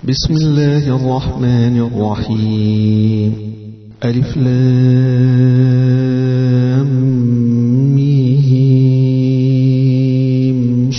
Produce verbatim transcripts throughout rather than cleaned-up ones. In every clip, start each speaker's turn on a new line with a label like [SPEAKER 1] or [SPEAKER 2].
[SPEAKER 1] بسم الله الرحمن الرحيم. ألف لام ميم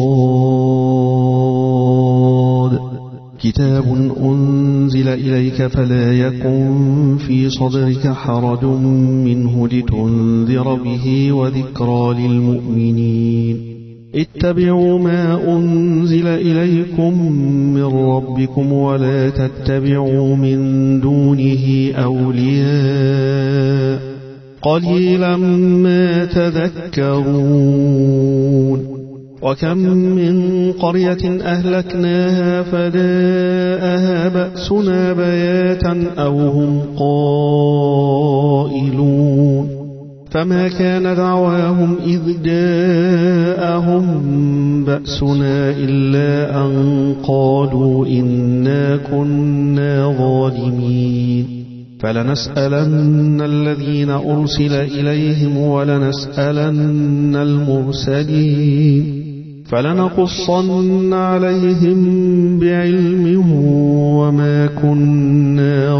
[SPEAKER 1] صاد. كتاب أنزل إليك فلا يكن في صدرك حرج منه لتنذر به وذكرى للمؤمنين. اتبعوا ما أنزل إليكم من ربكم ولا تتبعوا من دونه أولياء قليلا ما تذكرون. وكم من قرية أهلكناها فجاءها بأسنا بياتا أو هم قائلون. فما كان دعواهم إذ جاءهم بأسنا إلا أن قالوا إنا كنا ظالمين. فلنسألن الذين أرسل إليهم ولنسألن المرسلين فلنقصن عليهم بعلم وما كنا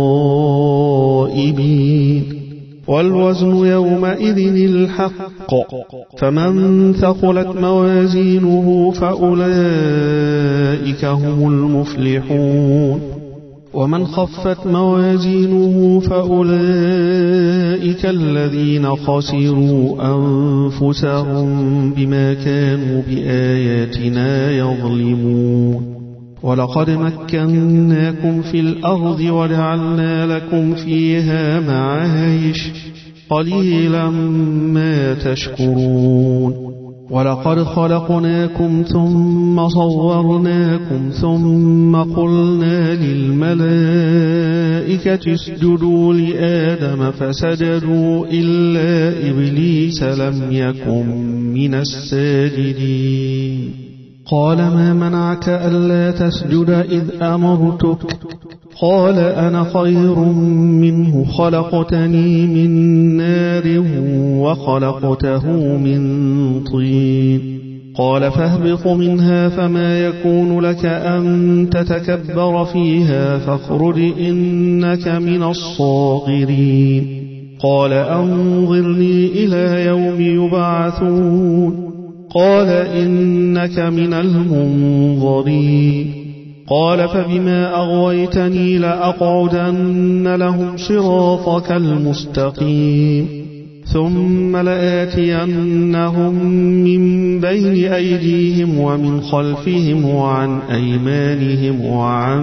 [SPEAKER 1] غائبين. والوزن يومئذ الحق فمن ثقلت موازينه فأولئك هم المفلحون. ومن خفت موازينه فأولئك الذين خسروا أنفسهم بما كانوا بآياتنا يظلمون. ولقد مكناكم في الأرض وجعلنا لكم فيها معايش قليلا ما تشكرون. ولقد خلقناكم ثم صورناكم ثم قلنا للملائكة اسجدوا لآدم فسجدوا إلا إبليس لم يكن من الساجدين. قال ما منعك ألا تسجد إذ أمرتك؟ قال أنا خير منه خلقتني من نار وخلقته من طين. قال فاهبط منها فما يكون لك أن تتكبر فيها فاخرج إنك من الصاغرين. قال أنظرني إلى يوم يبعثون. قال إنك من المنظرين. قال فبما أغويتني لأقعدن لهم صراطك المستقيم ثم لآتينهم من بين أيديهم ومن خلفهم وعن أيمانهم وعن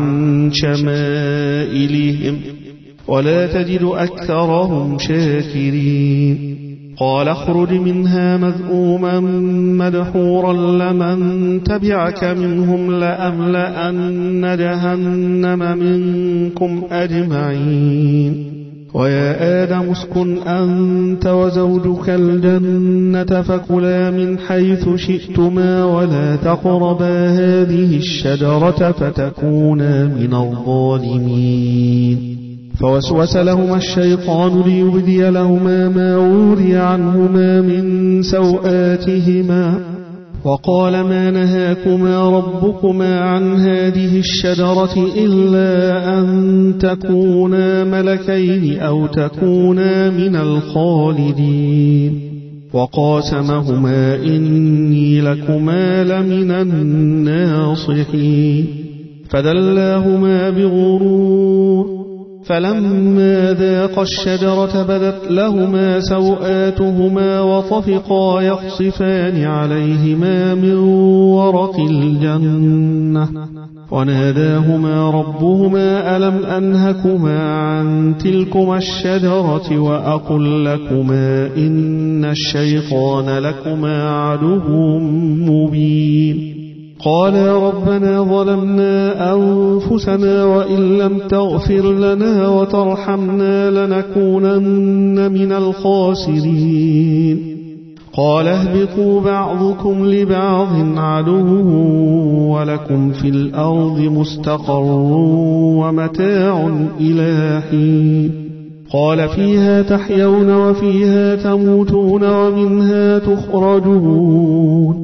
[SPEAKER 1] شمائلهم ولا تجد أكثرهم شاكرين. قال اخرج منها مذءوما مدحورا لمن تبعك منهم لأملأن جهنم منكم أجمعين. ويا آدم اسكن أنت وزوجك الجنة فكلا من حيث شئتما ولا تقربا هذه الشجرة فتكونا من الظالمين. فوسوس لهما الشيطان ليبدي لهما ما وري عنهما من سوآتهما وقال ما نهاكما ربكما عن هذه الشجرة إلا أن تكونا ملكين أو تكونا من الخالدين. وقاسمهما إني لكما لمن الناصحين. فدلاهما بغرور فلما ذاقا الشجرة بدت لهما سوآتهما وطفقا يخصفان عليهما من ورق الجنة وناداهما ربهما ألم أنهكما عن تلكما الشجرة وأقل لكما إن الشيطان لكما عدو مبين. قالا ربنا ظلمنا أنفسنا وإن لم تغفر لنا وترحمنا لنكونن من الخاسرين. قال اهبطوا بعضكم لبعض عدو ولكم في الأرض مستقر ومتاع إلى حين. قال فيها تحيون وفيها تموتون ومنها تخرجون.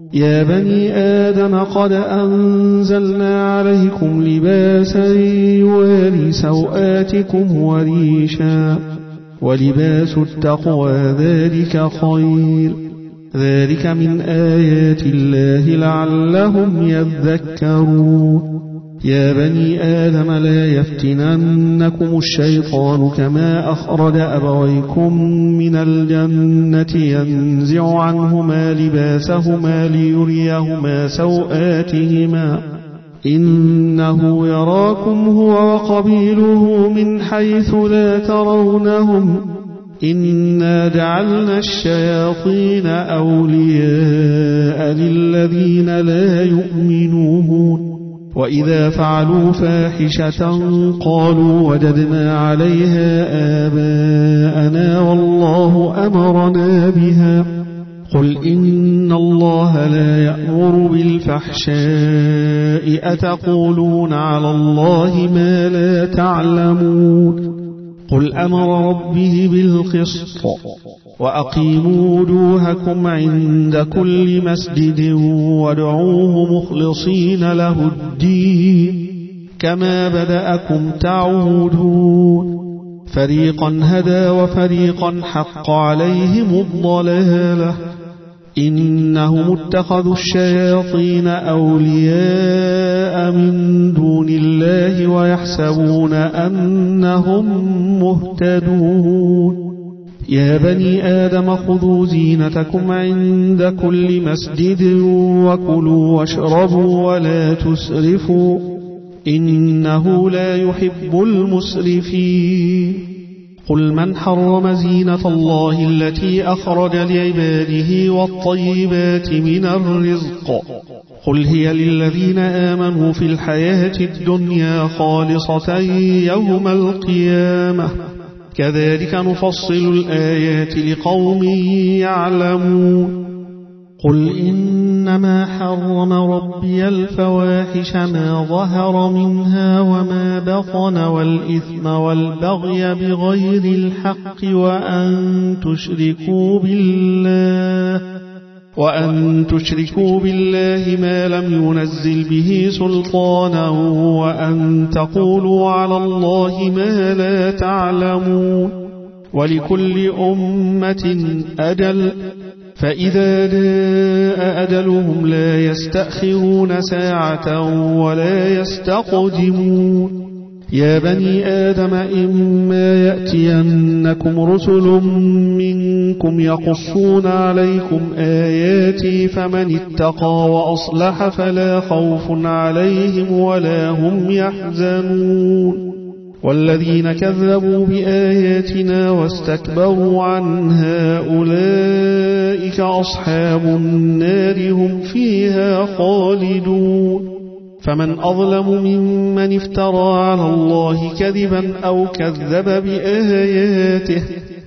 [SPEAKER 1] يا بني آدم قد أنزلنا عليكم لباسا يواري سوآتكم وريشا ولباس التقوى ذلك خير ذلك من آيات الله لعلهم يذكرون يا بني آدم لا يفتننكم الشيطان كما أخرج أبويكم من الجنة ينزع عنهما لباسهما ليريهما سوآتهما إنه يراكم هو وقبيله من حيث لا ترونهم إنا جعلنا الشياطين أولياء للذين لا يؤمنون وإذا فعلوا فاحشة قالوا وجدنا عليها آباءنا والله أمرنا بها قل إن الله لا يأمر بالفحشاء أتقولون على الله ما لا تعلمون قل أمر ربه بالقسط وأقيموا وجوهكم عند كل مسجد وادعوه مخلصين له الدين كما بدأكم تعودون فريقا هدى وفريقا حق عليهم الضلالة إنهم اتخذوا الشياطين أولياء من دون الله ويحسبون أنهم مهتدون يا بني آدم خذوا زينتكم عند كل مسجد وكلوا واشربوا ولا تسرفوا إنه لا يحب المسرفين قل من حرم زينة الله التي أخرج لعباده والطيبات من الرزق قل هي للذين آمنوا في الحياة الدنيا خالصة يوم القيامة كذلك نفصل الآيات لقوم يعلمون قل إنما حرم ربي الفواحش ما ظهر منها وما بطن والإثم والبغي بغير الحق وأن تشركوا بالله وأن تشركوا بالله ما لم ينزل به سلطانا وأن تقولوا على الله ما لا تعلمون ولكل أمة أجل فإذا جاء أجلهم لا يستأخرون ساعة ولا يستقدمون يا بني آدم إما يأتينكم رسل منكم يقصون عليكم آياتي فمن اتقى وأصلح فلا خوف عليهم ولا هم يحزنون والذين كذبوا بآياتنا واستكبروا عنها أولئك أصحاب النار هم فيها خالدون فمن أظلم ممن افترى على الله كذبا أو كذب بآياته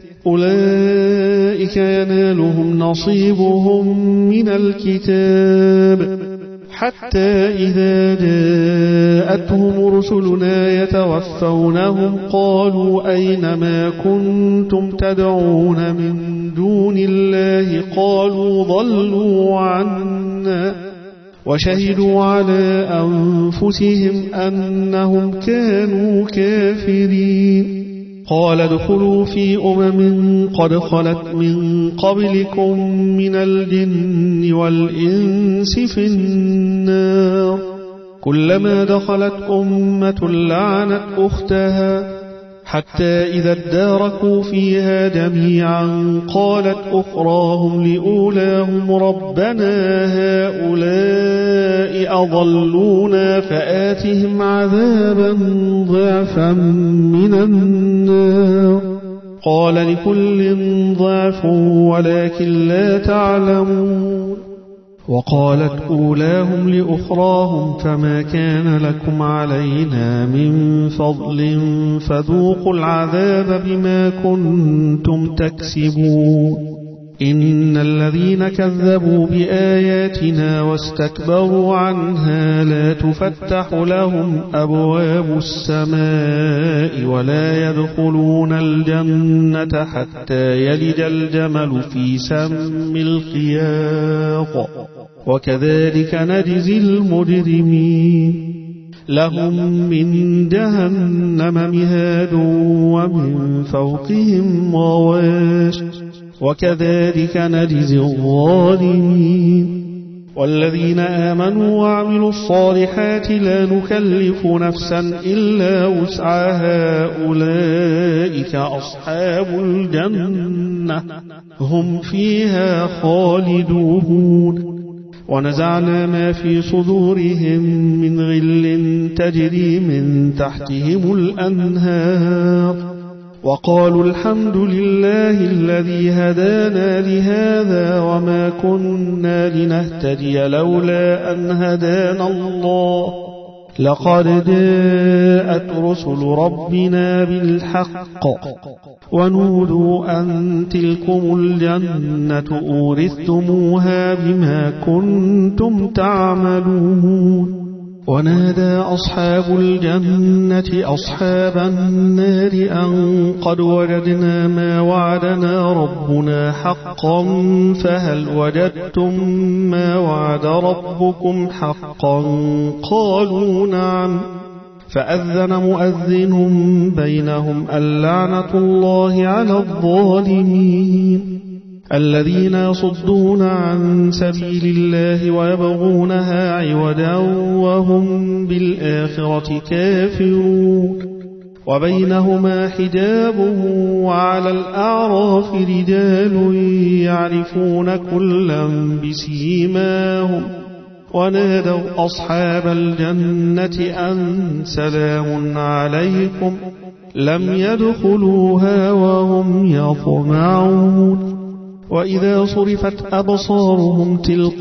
[SPEAKER 1] أولئك ينالهم نصيبهم من الكتاب حتى إذا جاءتهم رسلنا يتوفونهم قالوا أين ما كنتم تدعون من دون الله قالوا ضلوا عنا وشهدوا على أنفسهم أنهم كانوا كافرين قال ادخلوا في أمم قد خلت من قبلكم من الجن والإنس في النار كلما دخلت أمة لعنت أختها حتى إذا اداركوا فيها جميعا قالت أخراهم لأولاهم ربنا هؤلاء أضلونا فآتهم عذابا ضعفا من النار قال لكل ضعف ولكن لا تعلمون وقالت أولاهم لأخراهم فما كان لكم علينا من فضل فذوقوا العذاب بما كنتم تكسبون إن الذين كذبوا بآياتنا واستكبروا عنها لا تفتح لهم أبواب السماء ولا يدخلون الجنة حتى يلج الجمل في سم الخياط وكذلك نجزي المجرمين لهم من جهنم مهاد ومن فوقهم غواش وكذلك نجزي الظالمين والذين آمنوا وعملوا الصالحات لا نكلف نفسا إلا وسعها أولئك أصحاب الجنة هم فيها خالدون ونزعنا ما في صدورهم من غل تجري من تحتهم الأنهار وقالوا الحمد لله الذي هدانا لهذا وما كنا لنهتدي لولا أن هدانا الله لقد جاءت رسل ربنا بالحق ونودوا أن تلكم الجنة أورثتموها بما كنتم تعملون ونادى أصحاب الجنة أصحاب النار أن قد وجدنا ما وعدنا ربنا حقا فهل وجدتم ما وعد ربكم حقا قالوا نعم فأذن مؤذن بينهم اللعنة الله على الظالمين الذين يصدون عن سبيل الله ويبغونها عوجا وهم بالآخرة كافرون وبينهما حجاب وعلى الأعراف رجال يعرفون كلا بسيماهم ونادوا أصحاب الجنة أن سلام عليكم لم يدخلوها وهم يطمعون وإذا صرفت أبصارهم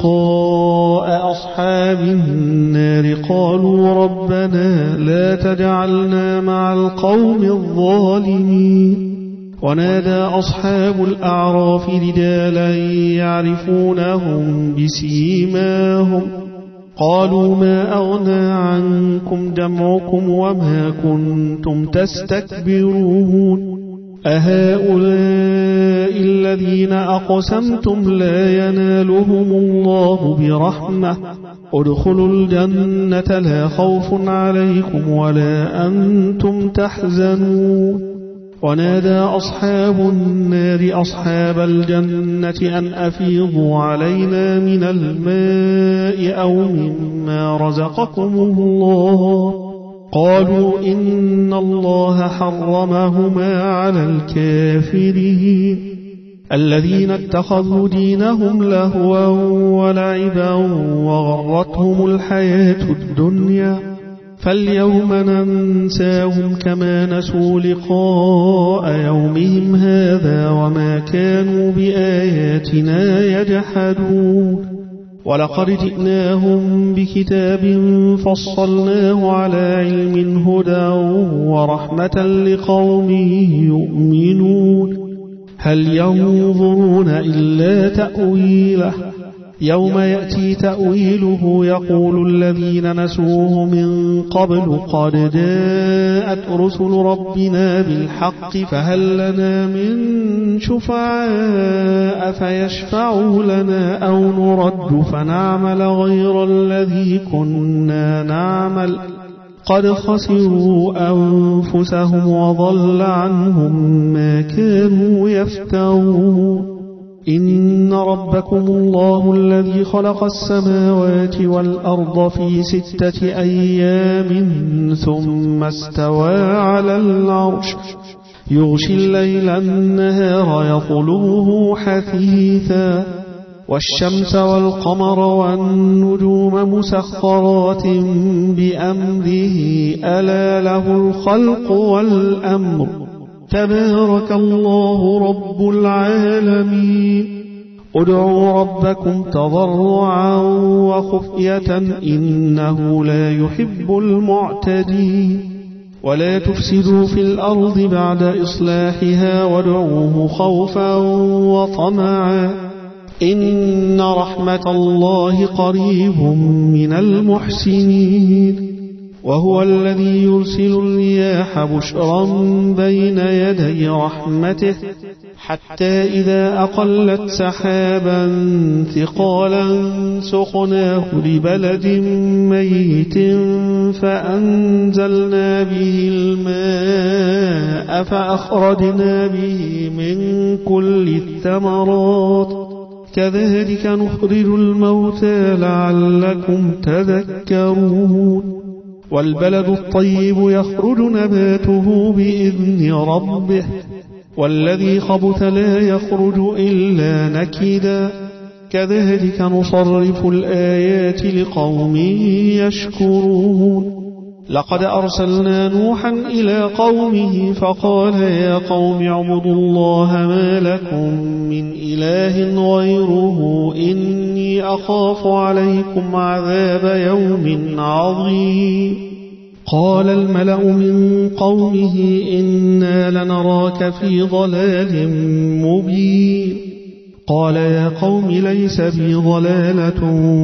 [SPEAKER 1] تلقاء أصحاب النار قالوا ربنا لا تجعلنا مع القوم الظالمين ونادى أصحاب الأعراف رجالا يعرفونهم بسيماهم قالوا ما أغنى عنكم جمعكم وما كنتم تستكبرون أهؤلاء الذين أقسمتم لا ينالهم الله برحمة ادخلوا الجنة لا خوف عليكم ولا أنتم تحزنون ونادى أصحاب النار أصحاب الجنة أن أفيضوا علينا من الماء أو مما رزقكم الله قالوا إن الله حرمهما على الكافرين الذين اتخذوا دينهم لهوا ولعبا وغرتهم الحياة الدنيا فاليوم ننساهم كما نسوا لقاء يومهم هذا وما كانوا بآياتنا يجحدون ولقد جئناهم بكتاب فصلناه على علم هدى ورحمة لقوم يؤمنون هل ينظرون إلا تأويله يوم يأتي تأويله يقول الذين نسوه من قبل قد جاءت رسل ربنا بالحق فهل لنا من شفعاء فيشفعوا لنا أو نرد فنعمل غير الذي كنا نعمل قد خسروا أنفسهم وضل عنهم ما كانوا يفترون إن ربكم الله الذي خلق السماوات والأرض في ستة أيام ثم استوى على العرش يغشي الليل النهار يطلبه حثيثا والشمس والقمر والنجوم مسخرات بأمره ألا له الخلق والأمر تبارك الله رب العالمين ادعوا ربكم تضرعا وخفية إنه لا يحب المعتدين ولا تفسدوا في الأرض بعد إصلاحها وادعوه خوفا وطمعا إن رحمة الله قريب من المحسنين وهو الذي يرسل الرياح بشرا بين يدي رحمته حتى إذا أقلت سحابا ثقالا سقناه لبلد ميت فأنزلنا به الماء فأخرجنا به من كل الثمرات كذلك نخرج الموتى لعلكم تذكرون والبلد الطيب يخرج نباته بإذن ربه والذي خبث لا يخرج إلا نكدا كذلك نصرف الآيات لقوم يشكرون لقد أرسلنا نوحا إلى قومه فقال يا قوم اعبدوا الله ما لكم من إله غيره إني أخاف عليكم عذاب يوم عظيم قال الملأ من قومه إنا لنراك في ضلال مبين قال يا قوم ليس بي ضلالة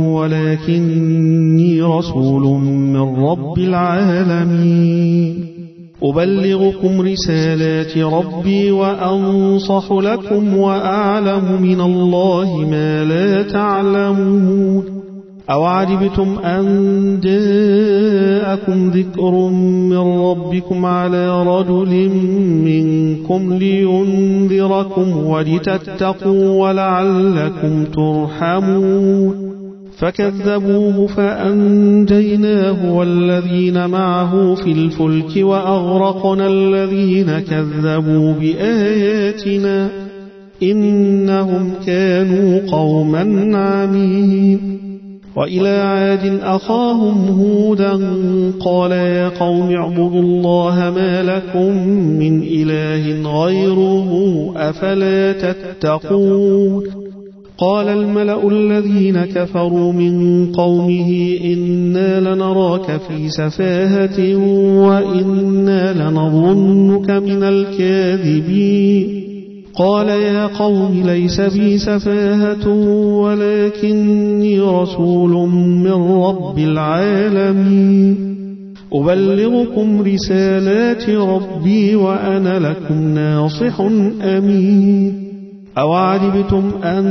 [SPEAKER 1] ولكني رسول من رب العالمين أبلغكم رسالات ربي وأنصح لكم وأعلم من الله ما لا تعلمون أو عجبتم أن جاءكم ذكر من ربكم على رجل منكم لينذركم ولتتقوا ولعلكم ترحمون فكذبوه فأنجيناه والذين معه في الفلك وأغرقنا الذين كذبوا بآياتنا إنهم كانوا قوما عمين وإلى عاد أخاهم هودا قال يا قوم اعبدوا الله ما لكم من إله غيره أفلا تتقون قال الملأ الذين كفروا من قومه إنا لنراك في سفاهة وإنا لنظنك من الكاذبين قال يا قوم ليس بي سفاهة ولكني رسول من رب العالمين أبلغكم رسالات ربي وأنا لكم ناصح أمين أو عجبتم أن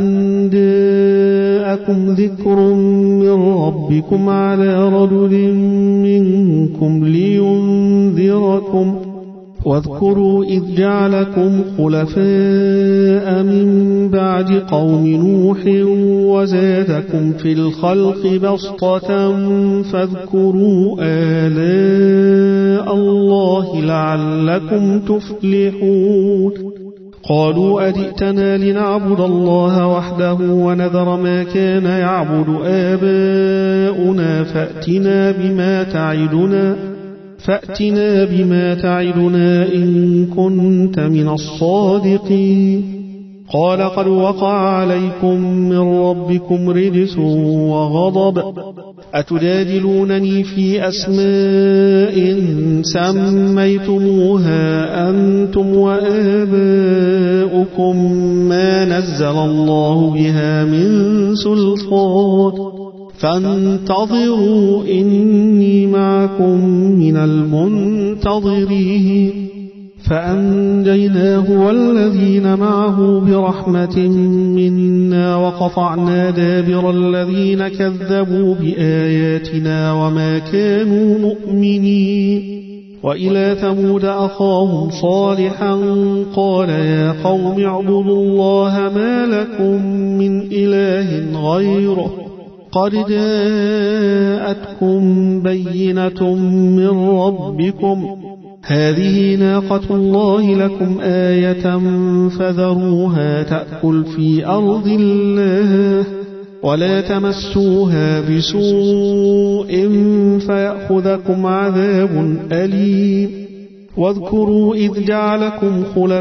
[SPEAKER 1] جاءكم ذكر من ربكم على رجل منكم لينذركم واذكروا إذ جعلكم خلفاء من بعد قوم نوح وزادكم في الخلق بسطة فاذكروا آلاء الله لعلكم تفلحون قالوا أجئتنا لنعبد الله وحده ونذر ما كان يعبد آباؤنا فأتنا بما تعدنا فأتنا بما تعدنا إن كنت من الصادقين قال قد وقع عليكم من ربكم رجس وغضب أتجادلونني في أسماء سميتموها أنتم وآباؤكم ما نزل الله بها من سلطان فانتظروا إني معكم من المنتظرين فأنجيناه والذين معه برحمة منا وقطعنا دابر الذين كذبوا بآياتنا وما كانوا مؤمنين وإلى ثمود أخاهم صالحا قال يا قوم اعبدوا الله ما لكم من إله غيره قد جاءتكم بينة من ربكم هذه ناقة الله لكم آية فذروها تأكل في أرض الله ولا تمسوها بسوء فيأخذكم عذاب أليم واذكروا إذ جعلكم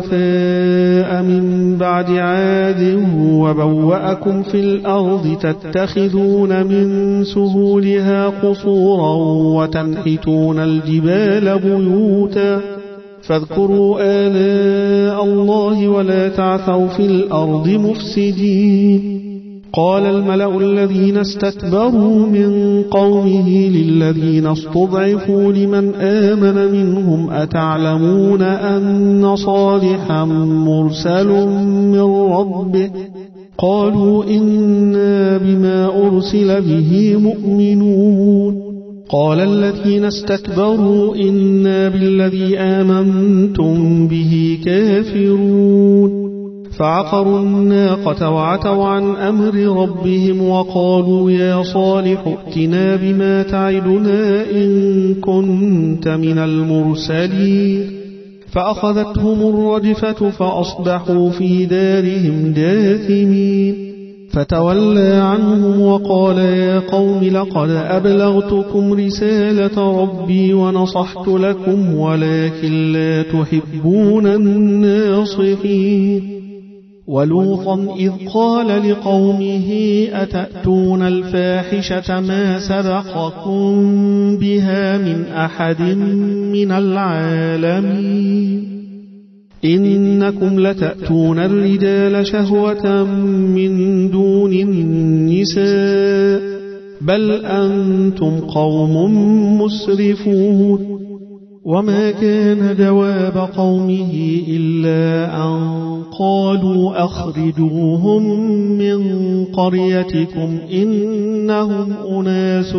[SPEAKER 1] خلفاء من بعد عاد وبوأكم في الأرض تتخذون من سهولها قصورا وتنحتون الجبال بيوتا فاذكروا آلاء الله ولا تعثوا في الأرض مفسدين قال الملأ الذين استكبروا من قومه للذين استضعفوا لمن آمن منهم أتعلمون أن صالحا مرسل من ربه قالوا إنا بما أرسل به مؤمنون قال الذين استكبروا إنا بالذي آمنتم به كافرون فعقروا الناقة وعتوا عن أمر ربهم وقالوا يا صالح ائتنا بما تعدنا إن كنت من المرسلين فأخذتهم الرجفة فأصبحوا في دارهم جاثمين فتولى عنهم وقال يا قوم لقد أبلغتكم رسالة ربي ونصحت لكم ولكن لا تحبون الناصحين ولوطا إذ قال لقومه أتأتون الفاحشة ما سبقكم بها من أحد من العالمين إنكم لتأتون الرجال شهوة من دون النساء بل أنتم قوم مسرفون وما كان جواب قومه إلا أن قالوا أخرجوهم من قريتكم إنهم أناس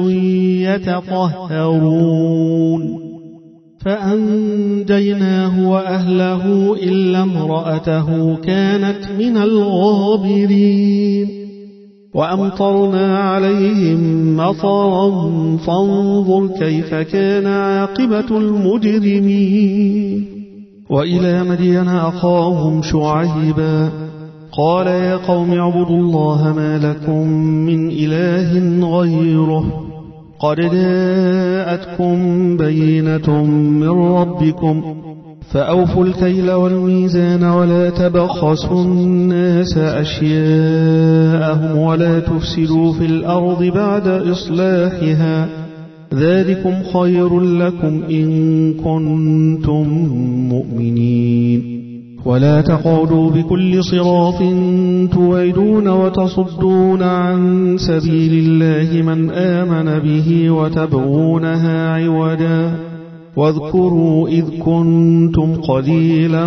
[SPEAKER 1] يتطهرون فأنجيناه وأهله إلا امرأته كانت من الغابرين وأمطرنا عليهم مطرا فانظر كيف كان عاقبة المجرمين وإلى مدين أخاهم شعيبا قال يا قوم اعبدوا الله ما لكم من إله غيره قد جاءتكم بينة من ربكم فأوفوا الكيل والميزان ولا تبخسوا الناس أشياءهم ولا تفسدوا في الأرض بعد إصلاحها ذلكم خير لكم إن كنتم مؤمنين ولا تقعدوا بكل صراط توعدون وتصدون عن سبيل الله من آمن به وتبغونها عوجا واذكروا إذ كنتم قليلا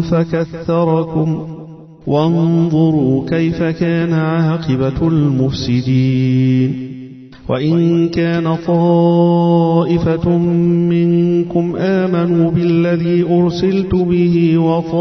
[SPEAKER 1] فكثركم وانظروا كيف كان عاقبة المفسدين وإن كان طائفة منكم آمنوا بالذي أرسلت به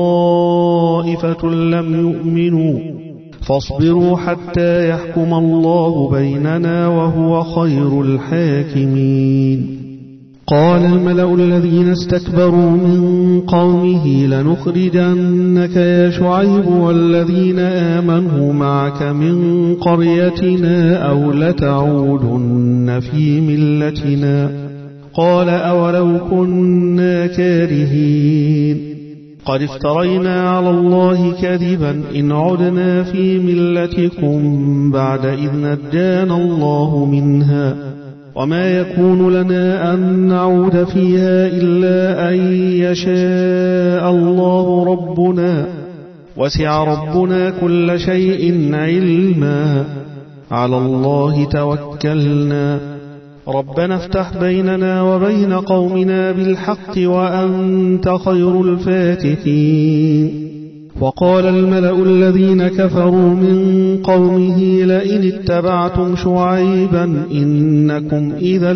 [SPEAKER 1] وطائفة لم يؤمنوا فاصبروا حتى يحكم الله بيننا وهو خير الحاكمين قال الملأ الذين استكبروا من قومه لنخرجنك يا شعيب والذين آمنوا معك من قريتنا أو لتعودن في ملتنا قال أولو كنا كارهين قد افترينا على الله كذبا إن عدنا في ملتكم بعد إذ نجانا الله منها وما يكون لنا أن نعود فيها إلا أن يشاء الله ربنا وسع ربنا كل شيء علما على الله توكلنا ربنا افتح بيننا وبين قومنا بالحق وأنت خير الفاتحين وقال الملأ الذين كفروا من قومه لئن اتبعتم شعيبا إنكم إذا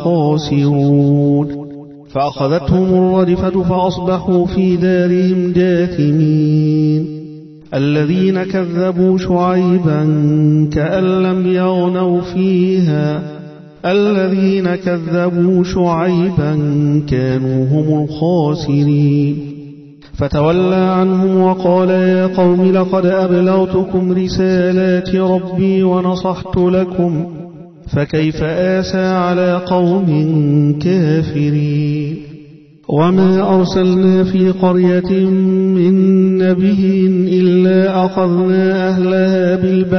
[SPEAKER 1] لخاسرون فأخذتهم الرجفة فأصبحوا في دارهم جاثمين الذين كذبوا شعيبا كأن لم يغنوا فيها الذين كذبوا شعيبا كانوا هم الخاسرين فتولى عنهم وقال يا قوم لقد أبلغتكم رسالات ربي ونصحت لكم فكيف آسى على قوم كافرين وما أرسلنا في قرية من نبي إلا أخذنا أهلها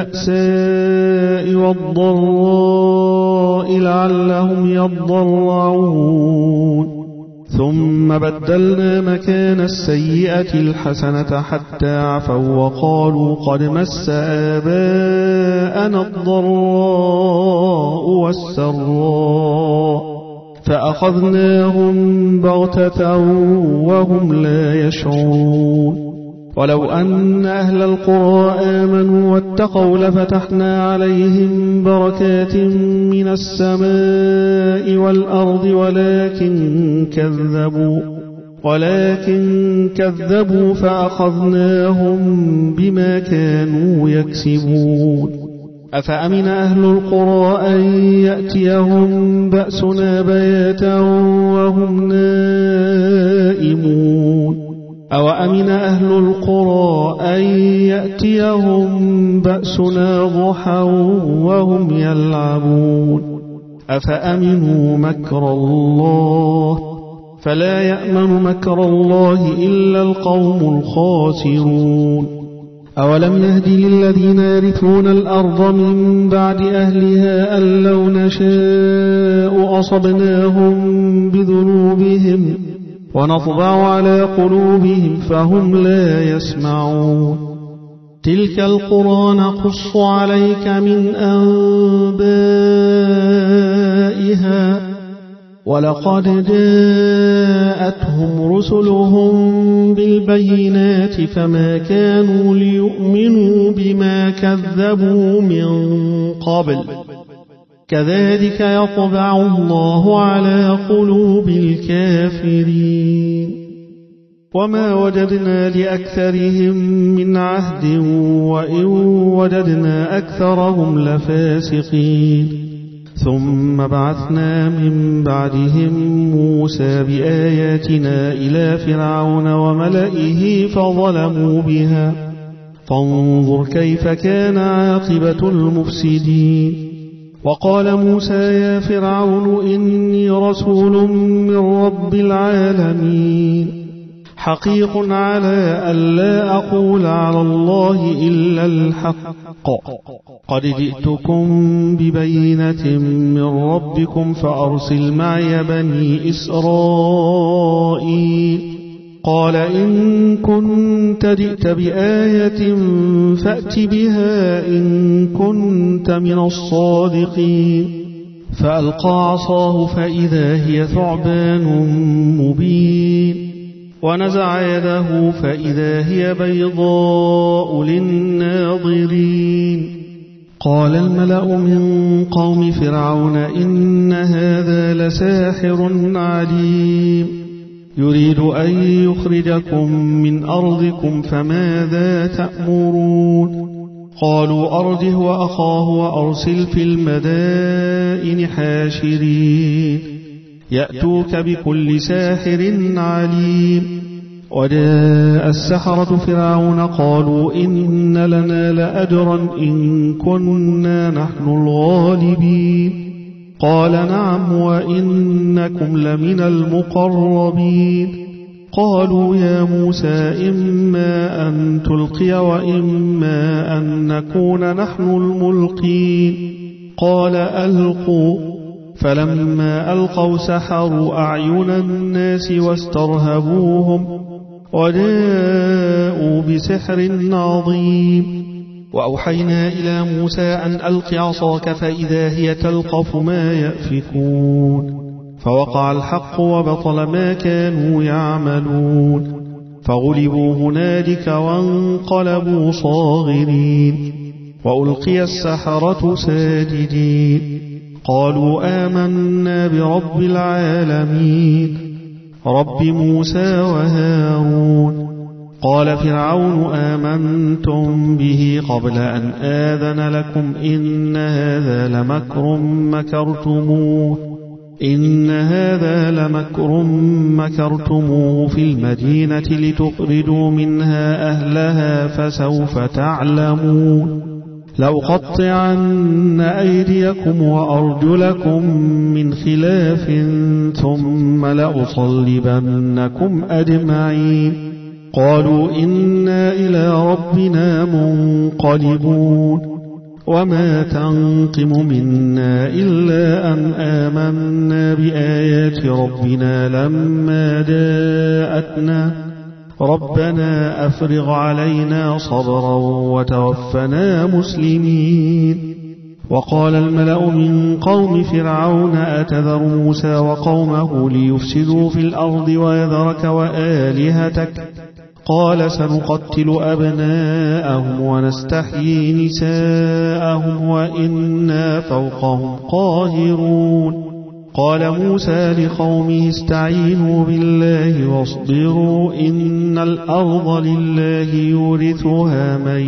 [SPEAKER 1] بالبأساء والضراء لعلهم يضرعون ثم بدلنا مكان السيئة الحسنة حتى عفوا وقالوا قد مس آباءنا الضراء والسراء فأخذناهم بغتة وهم لا يشعرون ولو أن أهل القرى آمنوا واتقوا لفتحنا عليهم بركات من السماء والأرض ولكن كذبوا ولكن كذبوا فأخذناهم بما كانوا يكسبون أفأمن أهل القرى أن يأتيهم بأسنا بياتا وهم نائمون أوأمن أهل القرى أن يأتيهم بأسنا ضحى وهم يلعبون أفأمنوا مكر الله فلا يأمن مكر الله إلا القوم الخاسرون أولم يهد للذين يرثون الأرض من بعد أهلها أن لو نشاء أصبناهم بذنوبهم ونطبع على قلوبهم فهم لا يسمعون تلك القرى نقص عليك من أنبائها ولقد جاءتهم رسلهم بالبينات فما كانوا ليؤمنوا بما كذبوا من قبل كذلك يطبع الله على قلوب الكافرين وما وجدنا لأكثرهم من عهد وإن وجدنا أكثرهم لفاسقين ثم بعثنا من بعدهم موسى بآياتنا إلى فرعون وملئه فظلموا بها فانظر كيف كان عاقبة المفسدين وقال موسى يا فرعون إني رسول من رب العالمين حقيق على ألا أقول على الله إلا الحق قد جئتكم ببينة من ربكم فأرسل معي بني إسرائيل قال إن كنت جئت بآية فأت بها إن كنت من الصادقين فألقى عصاه فإذا هي ثعبان مبين ونزع يده فإذا هي بيضاء للناظرين قال الملأ من قوم فرعون إن هذا لساحر عليم يريد أن يخرجكم من أرضكم فماذا تأمرون قالوا أرجه وأخاه وأرسل في المدائن حاشرين يأتوك بكل ساحر عليم وجاء السحرة فرعون قالوا إن لنا لأجرا إن كنا نحن الغالبين قال نعم وإنكم لمن المقربين قالوا يا موسى إما أن تلقي وإما أن نكون نحن الملقين قال ألقوا فلما ألقوا سحروا أعين الناس واسترهبوهم وجاءوا بسحر عظيم وأوحينا إلى موسى أن ألق عصاك فإذا هي تلقف ما يأفكون فوقع الحق وبطل ما كانوا يعملون فغلبوا هنالك وانقلبوا صاغرين وألقي السحرة ساجدين قالوا آمنا برب العالمين رب موسى وهارون قال فرعون آمنتم به قبل أن آذن لكم إن هذا لمكر مكرتموه إن هذا لمكر مكرتموه في المدينة لتخرجوا منها أهلها فسوف تعلمون لأقطعن أيديكم وأرجلكم من خلاف ثم لأصلبنكم أجمعين قالوا إنا إلى ربنا منقلبون وما تنقم منا إلا أن آمنا بآيات ربنا لما جاءتنا ربنا أفرغ علينا صبرا وتوفنا مسلمين. وقال الملأ من قوم فرعون أتذر موسى وقومه ليفسدوا في الأرض ويذرك وآلهتك قال سنقتل أبناءهم ونستحيي نساءهم وإنا فوقهم قاهرون. قال موسى لقومه استعينوا بالله واصبروا إن الأرض لله يورثها من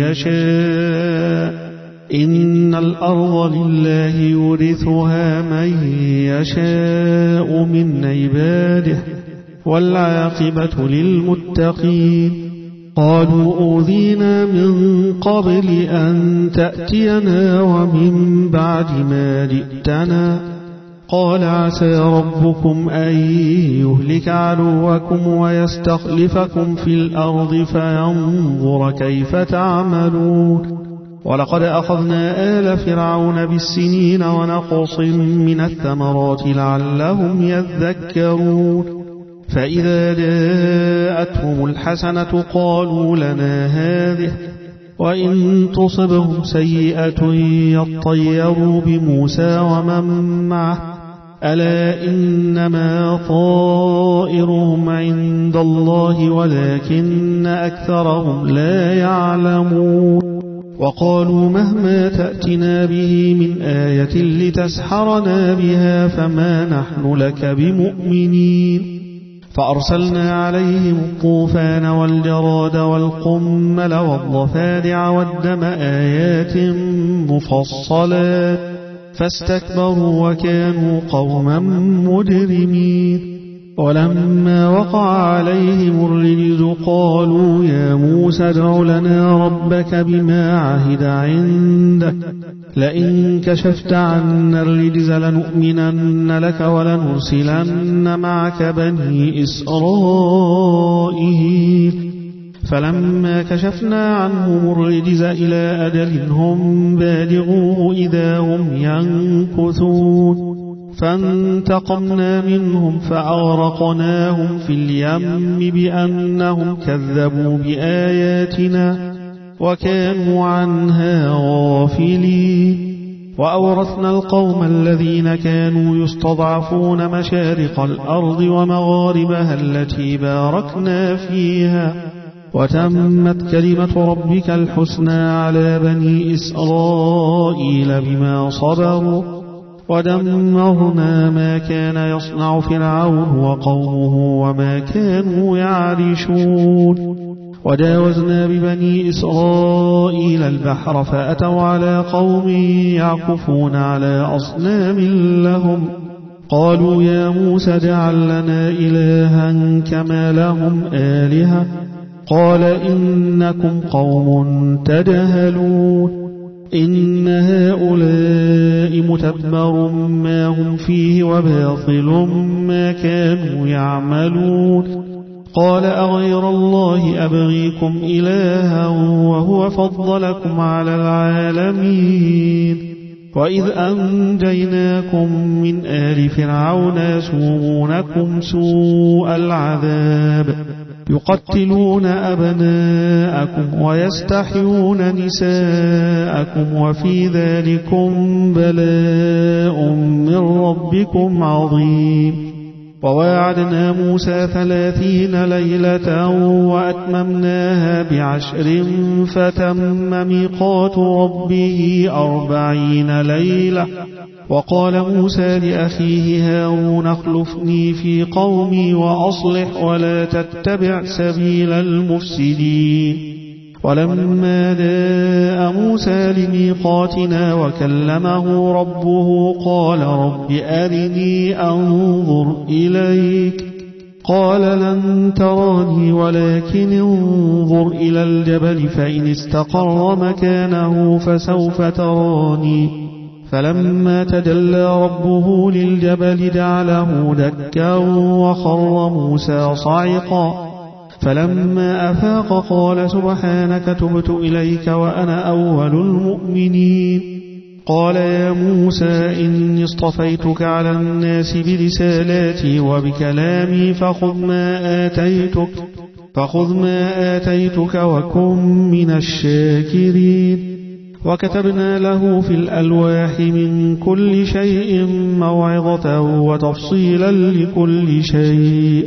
[SPEAKER 1] يشاء إن الأرض لله يورثها من يشاء من عباده والعاقبة للمتقين. قالوا أوذينا من قبل أن تأتينا ومن بعد ما جئتنا قال عسى ربكم أن يهلك عدوكم ويستخلفكم في الأرض فينظر كيف تعملون. ولقد أخذنا آل فرعون بالسنين ونقص من الثمرات لعلهم يذكرون. فإذا جاءتهم الحسنة قالوا لنا هذه وإن تصبهم سيئة يطيروا بموسى ومن معه ألا إنما طائرهم عند الله ولكن أكثرهم لا يعلمون. وقالوا مهما تأتنا به من آية لتسحرنا بها فما نحن لك بمؤمنين. فأرسلنا عليهم الطوفان والجراد والقمل والضفادع والدم آيات مفصلات فاستكبروا وكانوا قوما مجرمين. ولما وقع عليهم الرجز قالوا يا موسى ادع لنا ربك بما عهد عندك لئن كشفت عنا الرجز لنؤمنن لك ولنرسلن معك بني إسرائيل. فلما كشفنا عنهم الرجز إلى أجل هم بالغوه إذا هم ينكثون. فانتقمنا منهم فأغرقناهم في اليم بأنهم كذبوا بآياتنا وكانوا عنها غافلين. وأورثنا القوم الذين كانوا يستضعفون مشارق الأرض ومغاربها التي باركنا فيها وتمت كلمة ربك الحسنى على بني إسرائيل بما صبروا ودمرنا ما كان يصنع فرعون وقومه وما كانوا يعرشون. وجاوزنا ببني إسرائيل البحر فأتوا على قوم يعكفون على أصنام لهم قالوا يا موسى اجعل لنا إلها كما لهم آلهة قال إنكم قوم تجهلون. إن هؤلاء متبر ما هم فيه وباطل ما كانوا يعملون. قال أغير الله أبغيكم إلها وهو فضلكم على العالمين. وإذ أنجيناكم من آل فرعون يسومونكم سوء العذاب يقتلون أبناءكم ويستحيون نساءكم وفي ذلكم بلاء من ربكم عظيم. وواعدنا موسى ثلاثين ليلة وأتممناها بعشر فتم ميقات ربه أربعين ليلة. وقال موسى لأخيه هارون اخلفني في قومي وأصلح ولا تتبع سبيل المفسدين. ولما جاء موسى لميقاتنا وكلمه ربه قال رب أرني أنظر إليك قال لن تراني ولكن انظر إلى الجبل فإن استقر مكانه فسوف تراني. فلما تجلى ربه للجبل جعله دكا وخر موسى صعقا فلما أفاق قال سبحانك تبت إليك وأنا أول المؤمنين. قال يا موسى إني اصطفيتك على الناس برسالاتي وبكلامي فخذ ما آتيتك فخذ ما آتيتك وكن من الشاكرين. وكتبنا له في الألواح من كل شيء موعظة وتفصيلا لكل شيء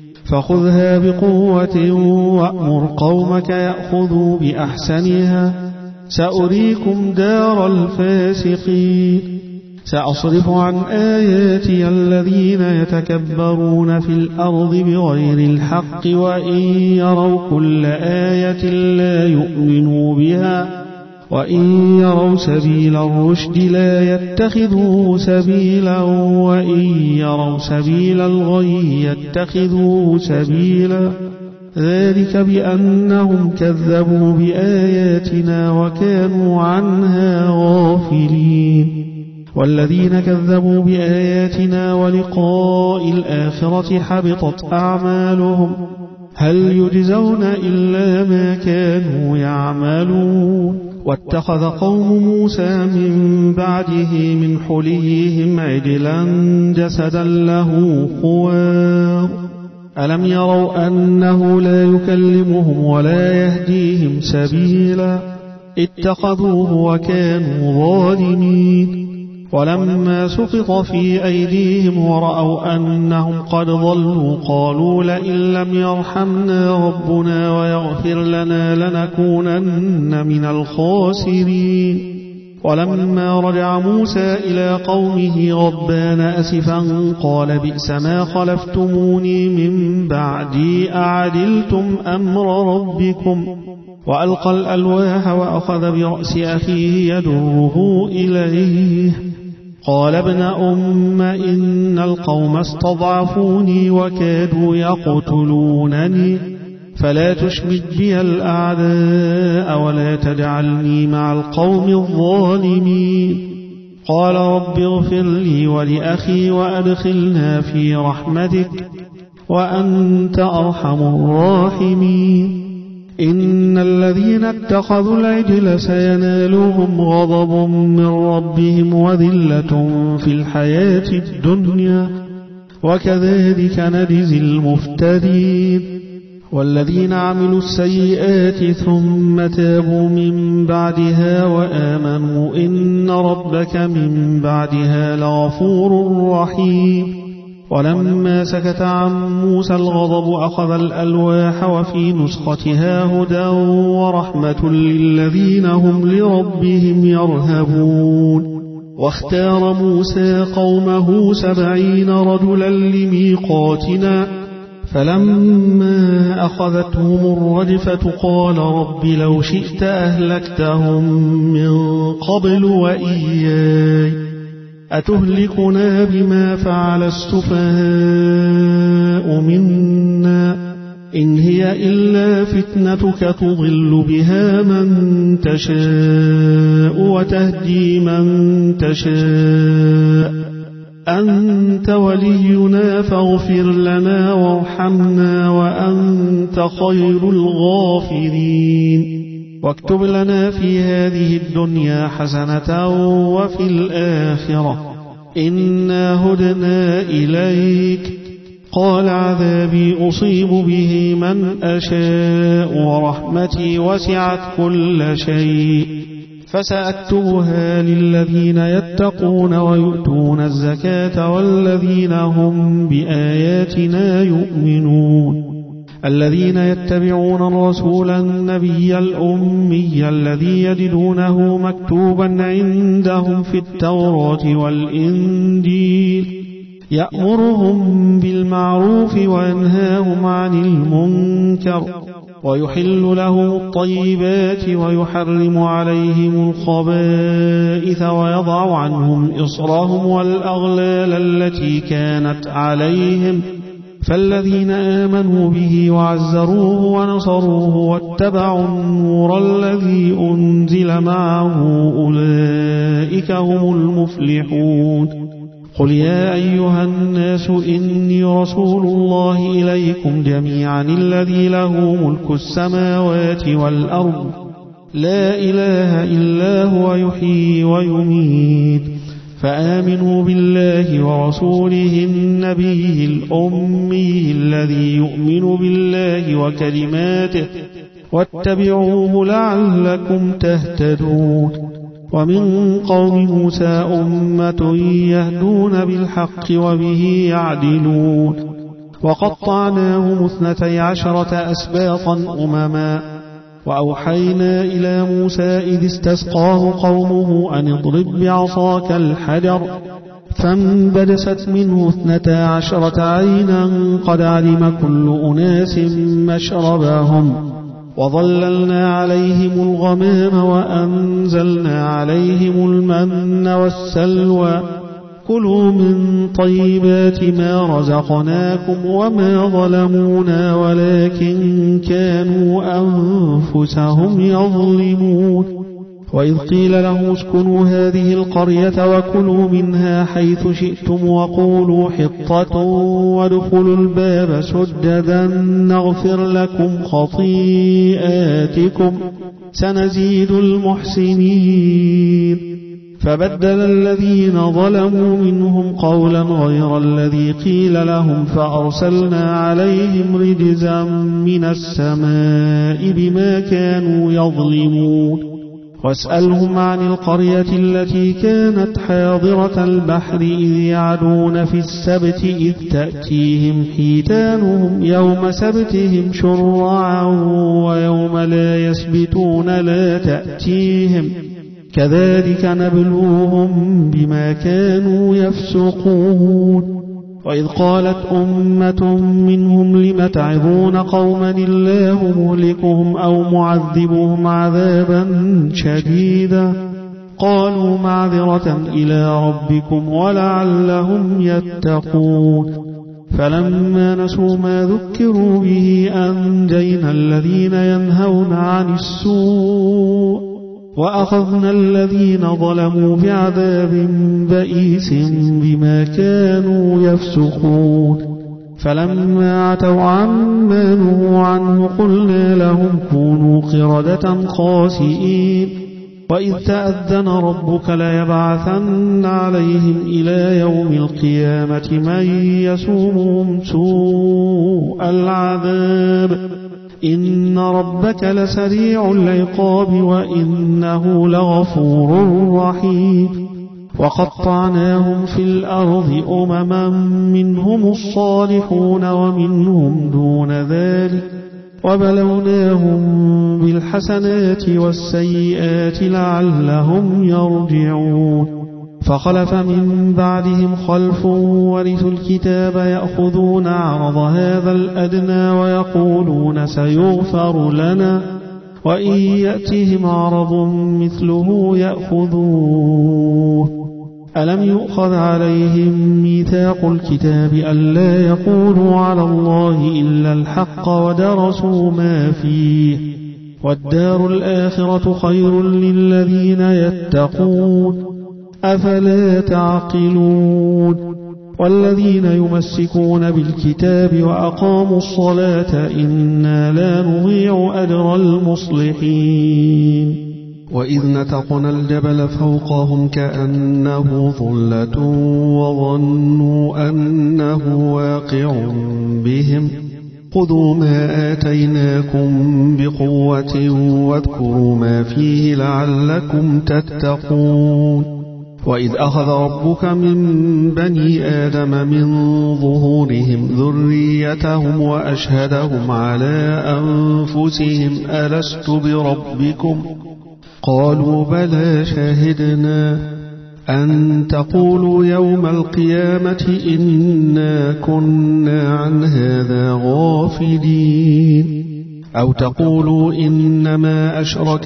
[SPEAKER 1] فخذها بقوة وأمر قومك يأخذوا بأحسنها سأريكم دار الفاسقين. سأصرف عن آياتي الذين يتكبرون في الأرض بغير الحق وإن يروا كل آية لا يؤمنوا بها وإن يروا سبيل الرشد لا يتخذوه سبيلا وإن يروا سبيل الغي يتخذوه سبيلا ذلك بأنهم كذبوا بآياتنا وكانوا عنها غافلين. والذين كذبوا بآياتنا ولقاء الآخرة حبطت أعمالهم هل يجزون إلا ما كانوا يعملون. واتخذ قوم موسى من بعده من حليهم عجلا جسدا له خوار ألم يروا أنه لا يكلمهم ولا يهديهم سبيلا اتخذوه وكانوا ظالمين. ولما سقط في أيديهم ورأوا أنهم قد ضلوا قالوا لئن لم يرحمنا ربنا ويغفر لنا لنكونن من الخاسرين. ولما رجع موسى إلى قومه غضبان أسفا قال بئس ما خلفتموني من بعدي أعدلتم أمر ربكم وألقى الألواح وأخذ برأس أخيه يدره إليه قال ابن أم إن القوم استضعفوني وكادوا يقتلونني فلا تشمت بي الأعداء ولا تجعلني مع القوم الظالمين. قال رب اغفر لي ولأخي وأدخلنا في رحمتك وأنت أرحم الراحمين. إن الذين اتخذوا العجل سينالهم غضب من ربهم وذلة في الحياة الدنيا وكذلك نجزي المفترين. والذين عملوا السيئات ثم تابوا من بعدها وآمنوا إن ربك من بعدها لغفور رحيم. ولما سكت عن موسى الغضب أخذ الألواح وفي نسختها هدى ورحمة للذين هم لربهم يرهبون. واختار موسى قومه سبعين رجلا لميقاتنا فلما أخذتهم الرجفة قال رب لو شئت أهلكتهم من قبل وإياي أتهلكنا بما فعل السفهاء منا إن هي إلا فتنتك تضل بها من تشاء وتهدي من تشاء أنت ولينا فاغفر لنا وارحمنا وأنت خير الغافرين. واكتب لنا في هذه الدنيا حسنة وفي الآخرة إنا هدنا إليك. قال عذابي أصيب به من أشاء ورحمتي وسعت كل شيء فسأكتبها للذين يتقون ويؤتون الزكاة والذين هم بآياتنا يؤمنون. الذين يتبعون الرسول النبي الأمي الذي يجدونه مكتوبا عندهم في التوراة والإنجيل يأمرهم بالمعروف وينهاهم عن المنكر ويحل لهم الطيبات ويحرم عليهم الخبائث ويضع عنهم إصرهم والأغلال التي كانت عليهم فالذين آمنوا به وعزروه ونصروه واتبعوا النور الذي أنزل معه أولئك هم المفلحون. قل يا أيها الناس إني رسول الله إليكم جميعا الذي له ملك السماوات والأرض لا إله إلا هو يحيي ويميت فآمنوا بالله ورسوله النبي الأمي الذي يؤمن بالله وكلماته واتبعوه لعلكم تهتدون ومن قوم موسى أمة يهدون بالحق وبه يعدلون وقطعناهم اثنتي عشرة أسباطا أمما وأوحينا إلى موسى إذ استسقاه قومه أن اضرب بعصاك الحجر فانبجست منه اثنتا عشرة عينا قد علم كل أناس مشربهم وظللنا عليهم الغمام وأنزلنا عليهم المن والسلوى كلوا من طيبات ما رزقناكم وما ظلمونا ولكن كانوا أنفسهم يظلمون وإذ قيل له اسكنوا هذه القرية وكلوا منها حيث شئتم وقولوا حطة وادخلوا الباب سجدا نغفر لكم خطيئاتكم سنزيد المحسنين فبدل الذين ظلموا منهم قولا غير الذي قيل لهم فأرسلنا عليهم رجزا من السماء بما كانوا يظلمون واسألهم عن القرية التي كانت حاضرة البحر إذ يعدون في السبت إذ تأتيهم حيتانهم يوم سبتهم شرعا ويوم لا يسبتون لا تأتيهم كذلك نبلوهم بما كانوا يفسقون وإذ قالت أمة منهم لم تعظون قوما الله مهلكهم أو معذبهم عذابا شديدا قالوا معذرة إلى ربكم ولعلهم يتقون فلما نسوا ما ذكروا به أنجينا الذين ينهون عن السوء وأخذنا الذين ظلموا بعذاب بئيس بما كانوا يفسقون فلما عتوا عما نهوا عنه قلنا لهم كونوا قردة خاسئين وإذ تأذن ربك ليبعثن عليهم إلى يوم القيامة من يسومهم سوء العذاب إن ربك لسريع العقاب وإنه لغفور رحيم وقطعناهم في الأرض أمما منهم الصالحون ومنهم دون ذلك وبلوناهم بالحسنات والسيئات لعلهم يرجعون فخلف من بعدهم خلف ورثوا الكتاب يأخذون عرض هذا الأدنى ويقولون سيغفر لنا وإن يأتهم عرض مثله يأخذوه ألم يؤخذ عليهم ميثاق الكتاب ألا يقولوا على الله إلا الحق ودرسوا ما فيه والدار الآخرة خير للذين يتقون أفلا تعقلون والذين يمسكون بالكتاب وأقاموا الصلاة إنا لا نضيع أجر المصلحين وإذ نتقنا الجبل فوقهم كأنه ظلة وظنوا أنه واقع بهم خذوا ما آتيناكم بقوة واذكروا ما فيه لعلكم تتقون وإذ أخذ ربك من بني آدم من ظهورهم ذريتهم وأشهدهم على أنفسهم ألست بربكم قالوا بلى شهدنا أن تقولوا يوم القيامة إنا كنا عن هذا غافلين أو تقولوا إنما أشرك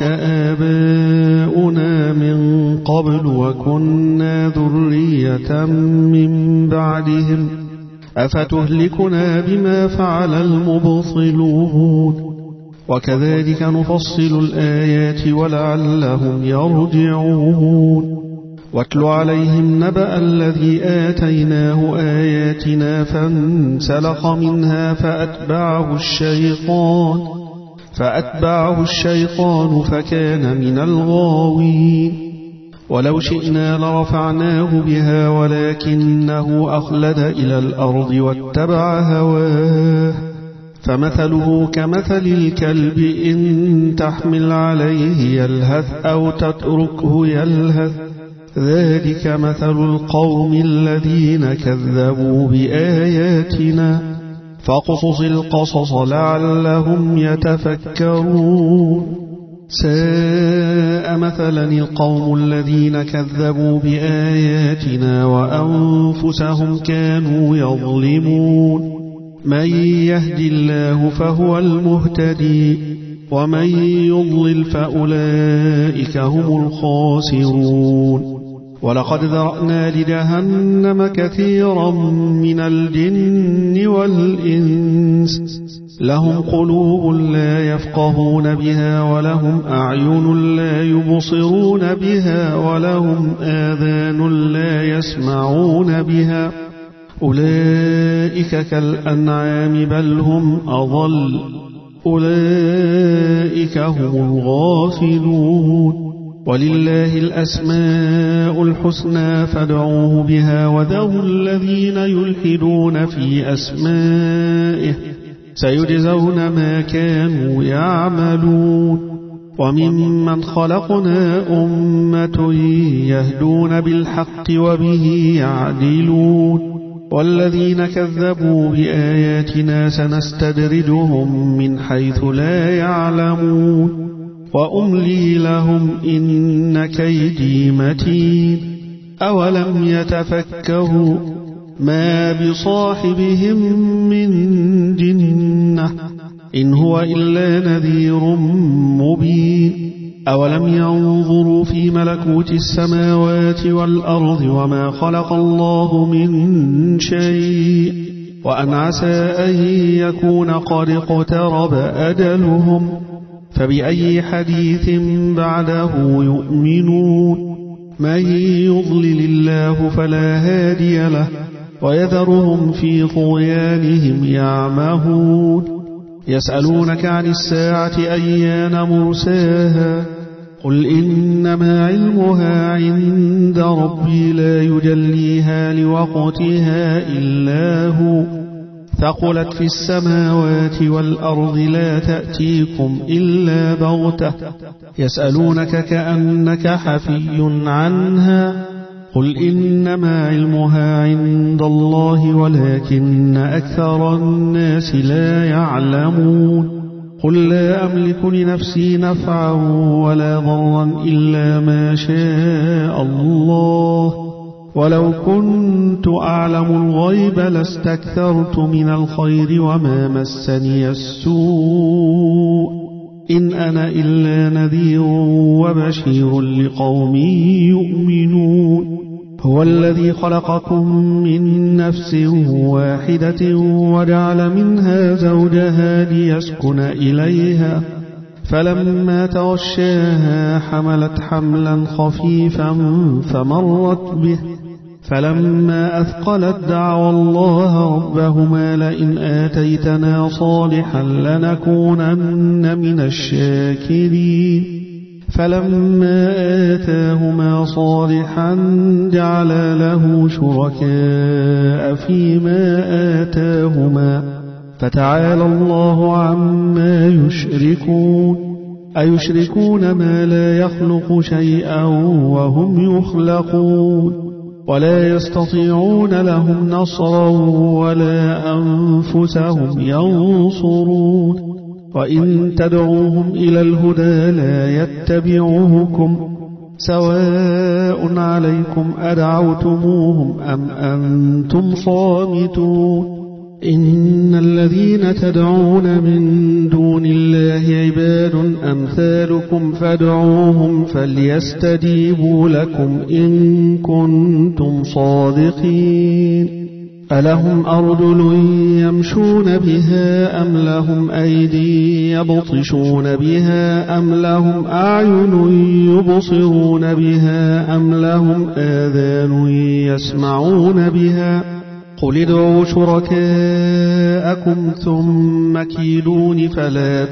[SPEAKER 1] آباؤنا من قبل وكنا ذرية من بعدهم أفتهلكنا بما فعل المبطلون وكذلك نفصل الآيات ولعلهم يرجعون واتل عليهم نبأ الذي آتيناه آياتنا فانسلخ منها فأتبعه الشيطان فأتبعه الشيطان فكان من الغاوين ولو شئنا لرفعناه بها ولكنه أخلد إلى الأرض واتبع هواه فمثله كمثل الكلب إن تحمل عليه يلهث أو تتركه يلهث ذلك مثل القوم الذين كذبوا بآياتنا فاقصص القصص لعلهم يتفكرون ساء مثلا القوم الذين كذبوا بآياتنا وأنفسهم كانوا يظلمون من يهد الله فهو المهتدي ومن يضلل فأولئك هم الخاسرون ولقد ذرأنا لجهنم كثيرا من الجن والإنس لهم قلوب لا يفقهون بها ولهم أعين لا يبصرون بها ولهم آذان لا يسمعون بها أولئك كالأنعام بل هم أضل أولئك هم الغافلون ولله الأسماء الحسنى فادعوه بها وذروا الذين يلحدون في أسمائه سيجزون ما كانوا يعملون وممن خلقنا أمة يهدون بالحق وبه يعدلون والذين كذبوا بآياتنا سنستدرجهم من حيث لا يعلمون وأملي لهم إن كيدي متين أولم يتفكروا ما بصاحبهم من جنة إن هو إلا نذير مبين أولم ينظروا في ملكوت السماوات والأرض وما خلق الله من شيء وأن عسى أن يكون قد اقترب أجلهم فبأي حديث بعده يؤمنون من يضلل الله فلا هادي له ويذرهم في طغيانهم يعمهون يسألونك عن الساعة أيان مرساها قل إنما علمها عند ربي لا يجليها لوقتها إلا هو ثقلت في السماوات والأرض لا تأتيكم إلا بغتة يسألونك كأنك حفي عنها قل إنما علمها عند الله ولكن أكثر الناس لا يعلمون قل لا أملك لنفسي نفعا ولا ضرا إلا ما شاء الله ولو كنت أعلم الغيب لاستكثرت من الخير وما مسني السوء إن أنا إلا نذير وبشير لقوم يؤمنون هو الذي خلقكم من نفس واحدة وجعل منها زوجها ليسكن إليها فلما تغشاها حملت حملا خفيفا فمرت به فلما أثقلت دعوا الله ربهما لئن آتيتنا صالحا لنكونن من الشاكرين فلما آتاهما صالحا جعل له شركاء فيما آتاهما فتعالى الله عما يشركون أيشركون ما لا يخلق شيئا وهم يخلقون ولا يستطيعون لهم نصرا ولا أنفسهم ينصرون وإن تدعوهم إلى الهدى لا يتبعوكم سواء عليكم أدعوتموهم أم أنتم صامتون إن الذين تدعون من دون الله عباد أمثالكم فادعوهم فليستجيبوا لكم إن كنتم صادقين ألهم أرجل يمشون بها أم لهم أيدي يبطشون بها أم لهم أعين يبصرون بها أم لهم آذان يسمعون بها قل ادعوا شركاءكم ثم كيدون فلا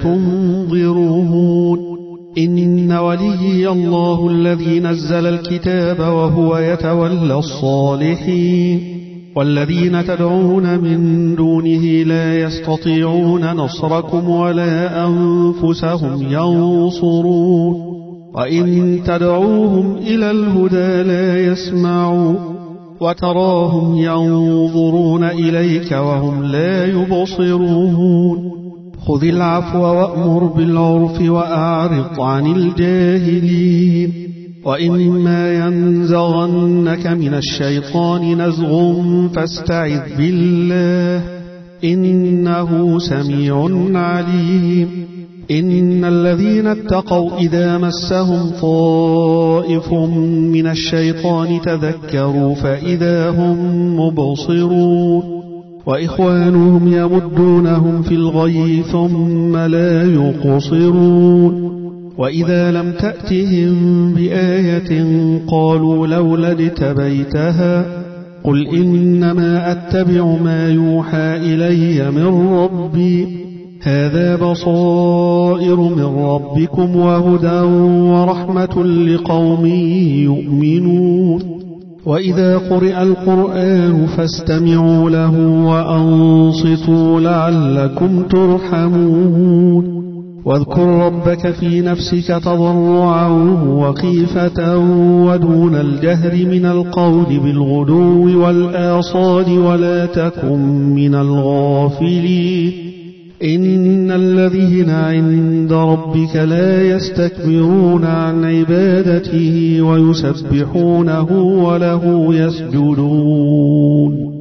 [SPEAKER 1] تنظرون إن وليي الله الذي نزل الكتاب وهو يتولى الصالحين والذين تدعون من دونه لا يستطيعون نصركم ولا أنفسهم ينصرون وإن تدعوهم إلى الهدى لا يسمعون وتراهم ينظرون إليك وهم لا يبصرون خذ العفو وأمر بالعرف وأعرض عن الجاهلين وإما ينزغنك من الشيطان نزغ فاستعذ بالله إنه سميع عليم إن الذين اتقوا إذا مسهم طائف من الشيطان تذكروا فإذا هم مبصرون وإخوانهم يمدونهم في الغي ثم لا يقصرون وإذا لم تأتهم بآية قالوا لولا اجتبيتها قل إنما أتبع ما يوحى إلي من ربي هذا بصائر من ربكم وهدى ورحمة لقوم يؤمنون وإذا قرئ القرآن فاستمعوا له وأنصتوا لعلكم ترحمون واذكر ربك في نفسك تضرعا وخيفة ودون الجهر من القول بالغدو والآصال ولا تكن من الغافلين إن الذين عند ربك لا يستكبرون عن عبادته ويسبحونه وله يسجدون